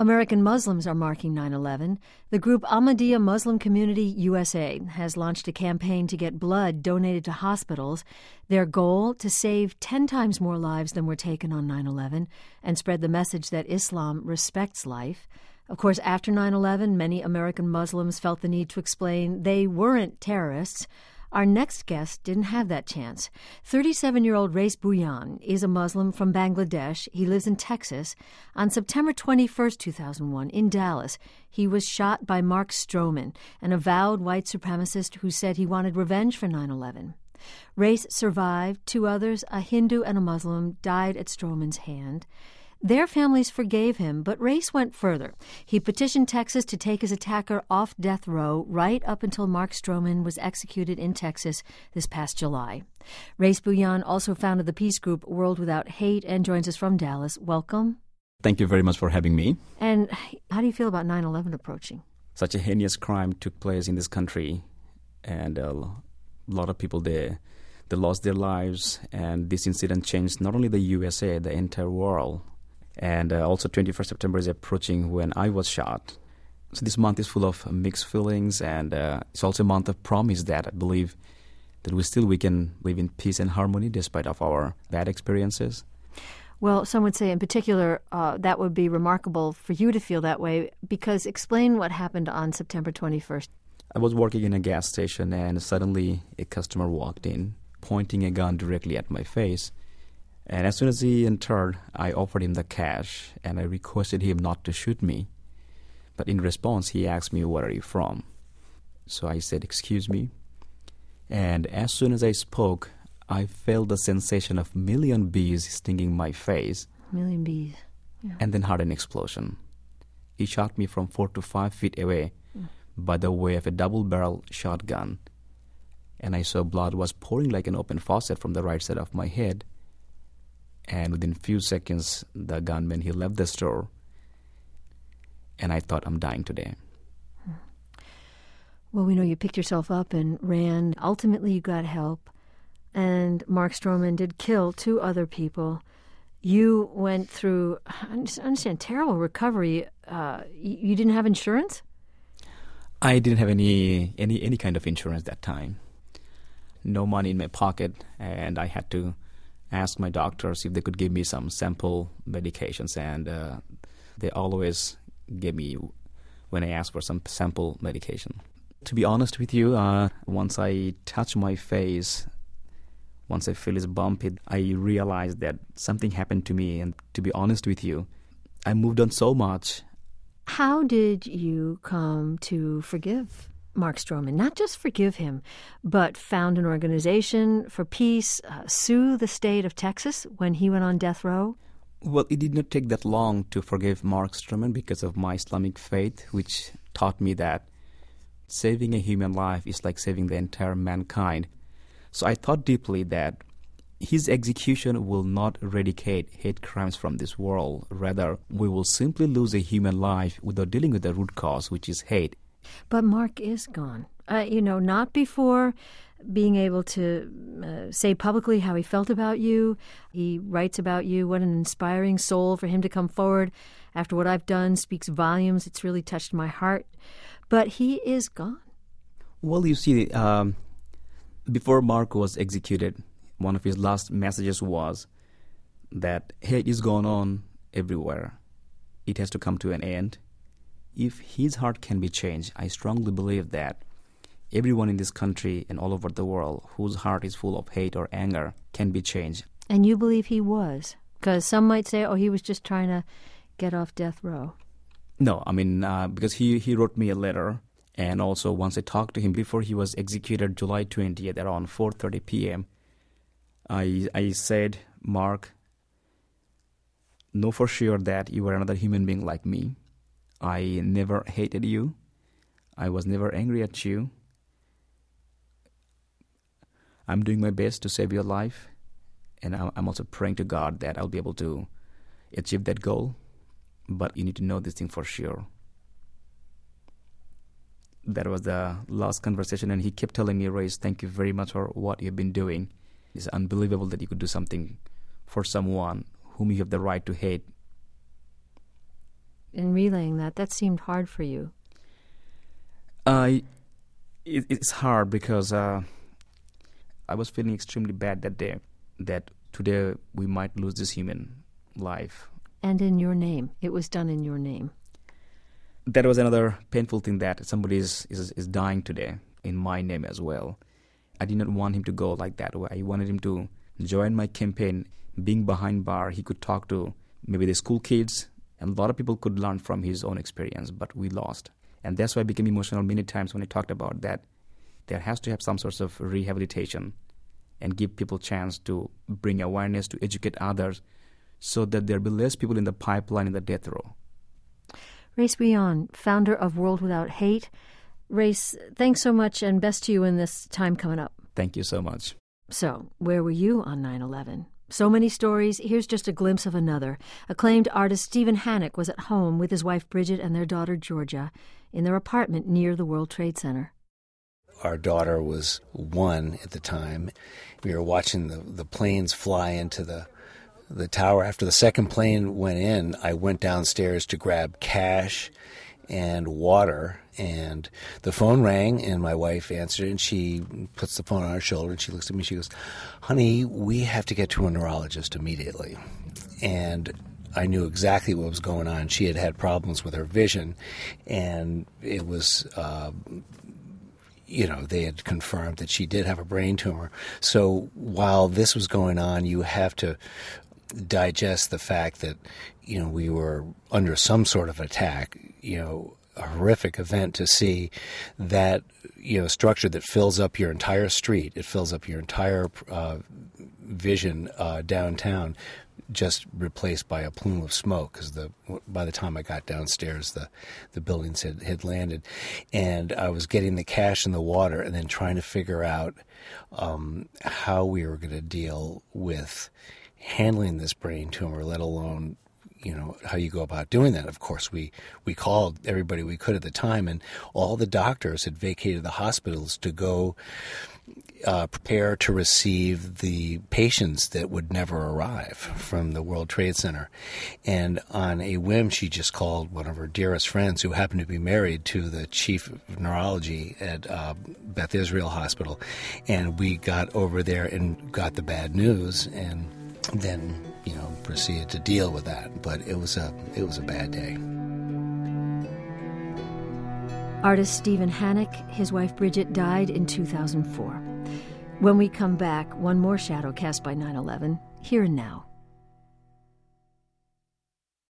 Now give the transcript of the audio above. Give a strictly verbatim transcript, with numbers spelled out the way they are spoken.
American Muslims are marking nine eleven. The group Ahmadiyya Muslim Community U S A has launched a campaign to get blood donated to hospitals. Their goal, to save ten times more lives than were taken on nine eleven and spread the message that Islam respects life. Of course, after nine eleven, many American Muslims felt the need to explain they weren't terrorists. Our next guest didn't have that chance. thirty-seven-year-old Rais Bhuiyan is a Muslim from Bangladesh. He lives in Texas. On September twenty-first, two thousand one, in Dallas, he was shot by Mark Stroman, an avowed white supremacist who said he wanted revenge for nine eleven. Rais survived. Two others, a Hindu and a Muslim, died at Stroman's hand. Their families forgave him, but Rais went further. He petitioned Texas to take his attacker off death row right up until Mark Stroman was executed in Texas this past July. Rais Bhuiyan also founded the peace group World Without Hate and joins us from Dallas. Welcome. Thank you very much for having me. And how do you feel about nine eleven approaching? Such a heinous crime took place in this country, and a lot of people there, they lost their lives, and this incident changed not only the U S A, the entire world. And uh, also twenty-first September is approaching when I was shot. So this month is full of mixed feelings, and uh, it's also a month of promise that I believe that we still we can live in peace and harmony despite of our bad experiences. Well, some would say in particular uh, that would be remarkable for you to feel that way, because explain what happened on September twenty-first. I was working in a gas station, and suddenly a customer walked in, pointing a gun directly at my face. And as soon as he entered, I offered him the cash, and I requested him not to shoot me. But in response, he asked me, "Where are you from?" So I said, "Excuse me." And as soon as I spoke, I felt the sensation of million bees stinging my face. Million bees. Yeah. And then heard an explosion. He shot me from four to five feet away mm. by the way of a double-barrel shotgun. And I saw blood was pouring like an open faucet from the right side of my head. And within a few seconds, the gunman, he left the store. And I thought, I'm dying today. Well, we know you picked yourself up and ran. Ultimately, you got help. And Mark Stroman did kill two other people. You went through, I understand, terrible recovery. Uh, you didn't have insurance? I didn't have any, any, any kind of insurance that time. No money in my pocket, and I had to asked my doctors if they could give me some sample medications, and uh, they always gave me when I asked for some sample medication. To be honest with you, uh, once I touch my face, once I feel it's bumpy, I realized that something happened to me, and to be honest with you, I moved on so much. How did you come to forgive Mark Stroman? Not just forgive him, but found an organization for peace, uh, sue the state of Texas when he went on death row? Well, it did not take that long to forgive Mark Stroman because of my Islamic faith, which taught me that saving a human life is like saving the entire mankind. So I thought deeply that his execution will not eradicate hate crimes from this world. Rather, we will simply lose a human life without dealing with the root cause, which is hate. But Mark is gone. Uh, you know, not before being able to uh, say publicly how he felt about you. He writes about you. What an inspiring soul for him to come forward after what I've done speaks volumes. It's really touched my heart. But he is gone. Well, you see, um, before Mark was executed, one of his last messages was that hate is going on everywhere. It has to come to an end. If his heart can be changed, I strongly believe that everyone in this country and all over the world whose heart is full of hate or anger can be changed. And you believe he was? Because some might say, oh, he was just trying to get off death row. No, I mean, uh, because he, he wrote me a letter. And also, once I talked to him before he was executed July twentieth around four thirty p.m., I, I said, Mark, know for sure that you are another human being like me. I never hated you. I was never angry at you. I'm doing my best to save your life. And I'm also praying to God that I'll be able to achieve that goal. But you need to know this thing for sure. That was the last conversation. And he kept telling me, Rais, thank you very much for what you've been doing. It's unbelievable that you could do something for someone whom you have the right to hate. in relaying that. That seemed hard for you. Uh, it, it's hard because uh, I was feeling extremely bad that day, that today we might lose this human life. And in your name. It was done in your name. That was another painful thing, that somebody is, is, is dying today in my name as well. I did not want him to go like that way. I wanted him to join my campaign. Being behind bar, he could talk to maybe the school kids, and a lot of people could learn from his own experience, but we lost. And that's why I became emotional many times when I talked about that. There has to have some sorts of rehabilitation and give people chance to bring awareness, to educate others, so that there will be less people in the pipeline in the death row. Race Beyond, founder of World Without Hate. Race, thanks so much, and best to you in this time coming up. Thank you so much. So, where were you on nine eleven? So many stories. Here's just a glimpse of another. Acclaimed artist Stephen Hannock was at home with his wife Bridget and their daughter Georgia in their apartment near the World Trade Center. Our daughter was one at the time. We were watching the, the planes fly into the the tower. After the second plane went in, I went downstairs to grab cash and water, and the phone rang, and my wife answered, and she puts the phone on her shoulder, and she looks at me, she goes, "Honey, we have to get to a neurologist immediately." And I knew exactly what was going on. She had had problems with her vision, and it was, uh, you know, they had confirmed that she did have a brain tumor. So while this was going on, you have to digest the fact that, you know, we were under some sort of attack, you know, a horrific event to see that, you know, structure that fills up your entire street, it fills up your entire uh, vision uh, downtown, just replaced by a plume of smoke, because the by the time I got downstairs, the, the buildings had, had landed. And I was getting the cash and the water and then trying to figure out um, how we were going to deal with handling this brain tumor, let alone, you know, how you go about doing that. Of course, we, we called everybody we could at the time, and all the doctors had vacated the hospitals to go uh, prepare to receive the patients that would never arrive from the World Trade Center. And on a whim, she just called one of her dearest friends, who happened to be married to the chief of neurology at uh, Beth Israel Hospital. And we got over there and got the bad news, and then, you know, proceeded to deal with that. But it was a it was a bad day. Artist Stephen Hannock, his wife Bridget, died in two thousand four. When we come back, one more shadow cast by nine eleven, here and now.